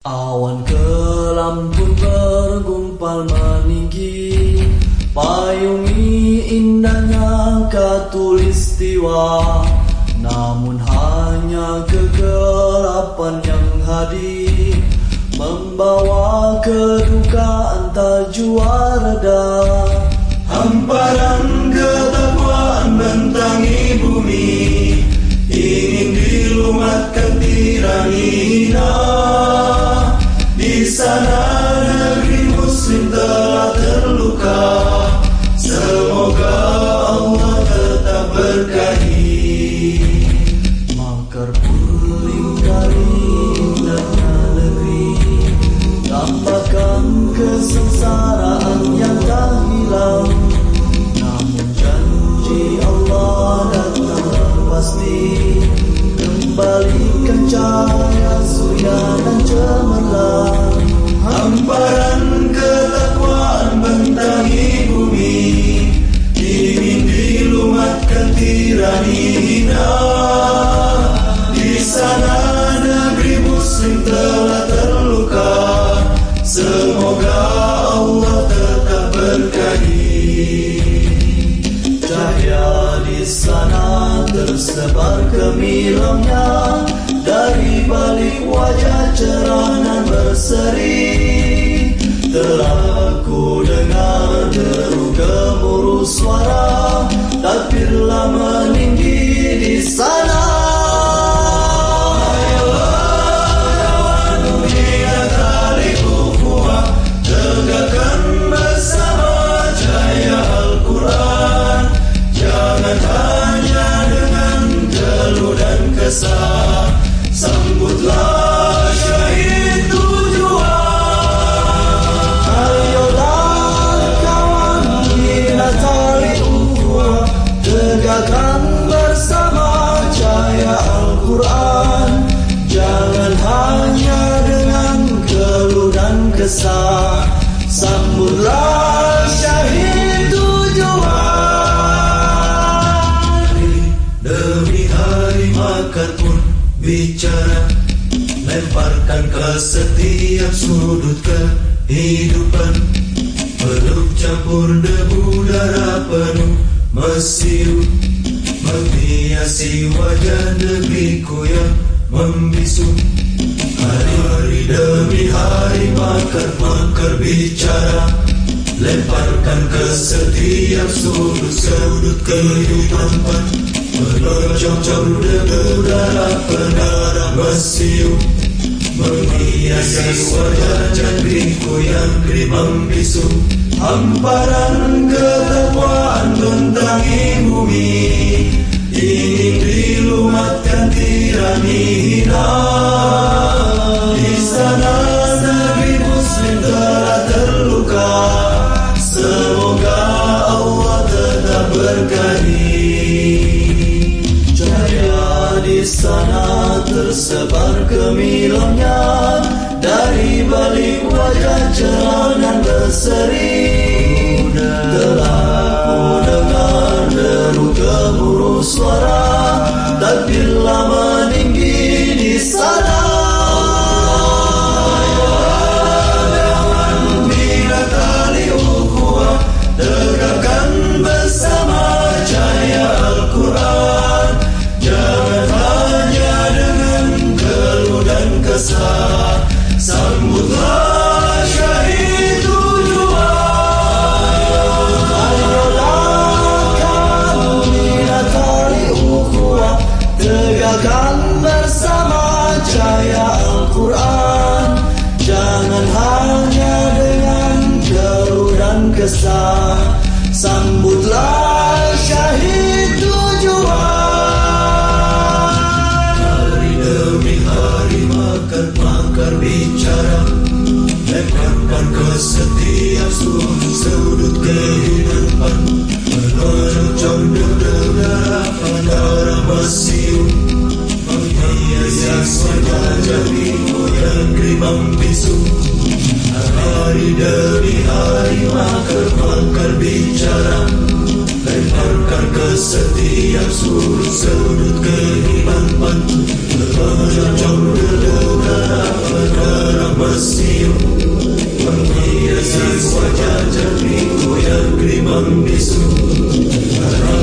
Awan kelam pun bergumpal meninggi, payungi indahnya khatulistiwa. Namun hanya kegelapan yang hadir, membawa kedukaan tak jua reda. Hamparan ketakwaan bentangi bumi, ingin dilumatkan tirani hina. Di sana negeri muslim telah terluka, semoga Allah tetap berkahi. Makar lingkari indahnya negeri, tambahkan kesengsaraan yang tak hilang. Namun janji Allah datang pasti, kembalikan cahaya surya dan cemerlang. Hamparan ketakwaan bentangi bumi, ingin dilumatkan tirani hina. Di sana negeri muslim telah terluka, semoga Allah tetap berkahi. Cahaya di sana tersebar gemilangnya, dari balik wajah cerah nan berseri. Telah ku dengar deru gemuruh suara, takbirlah meninggi di sana. Tegakkan bersama cahaya Al-Quran, jangan hanya dengan geluh dan kesah. Sambutlah syahid tujuan. Ayolah kawan, bina tali ukhuwah, tegakkan bersama cahaya Al-Quran, jangan hanya dengan geluh dan kesah. Sambutlah syahid tujuan. Demi hari makar pun bicara, lemparkan ke setiap sudut kehidupan. Peluk campur debu darah penuh mesiu, menghiasi wajah negeriku yang membisu. Hari demi hari makar bicara, lemparkan ke setiap sudut kehidupan. Peluk campur debu darah pendarah mesiu, menghiasi wajah negeriku yang membisu. Hamparan ketakwaan bentangi bumi, ingin dilumatkan tirani hina. Di sana negeri muslim telah terluka, semoga Allah tetap berkahi. Cahaya di sana tersebar gemilangnya, dari balik wajah cerah dan berseri. Telah ku dengar deru gemuruh suara, takbirlah meninggi di sana. Bina tali ukhuwah, tegakkan bersama cahaya Al-Quran, jangan hanya dengan geluh dan kesah. Sambutlah syahid tujuan. Ayolah kawan, bina tali ukhuwah, tegakkan bersama cahaya Al-Quran, jangan hanya dengan geluh dan kesah. Sambutlah syahid tujuan. Hari demi hari makar bicara, lemparkan ke setiap sudut kehidupan. Peluk campur darah pendarah mesiu, menghiasi wajah negeriku yang membisu. Hari demi hari makar bicara, lemparkan ke setiap sudut kehidupan. Peluk campur berdarah bersiul, menghiasi wajah jerniku yang gelimang bisu.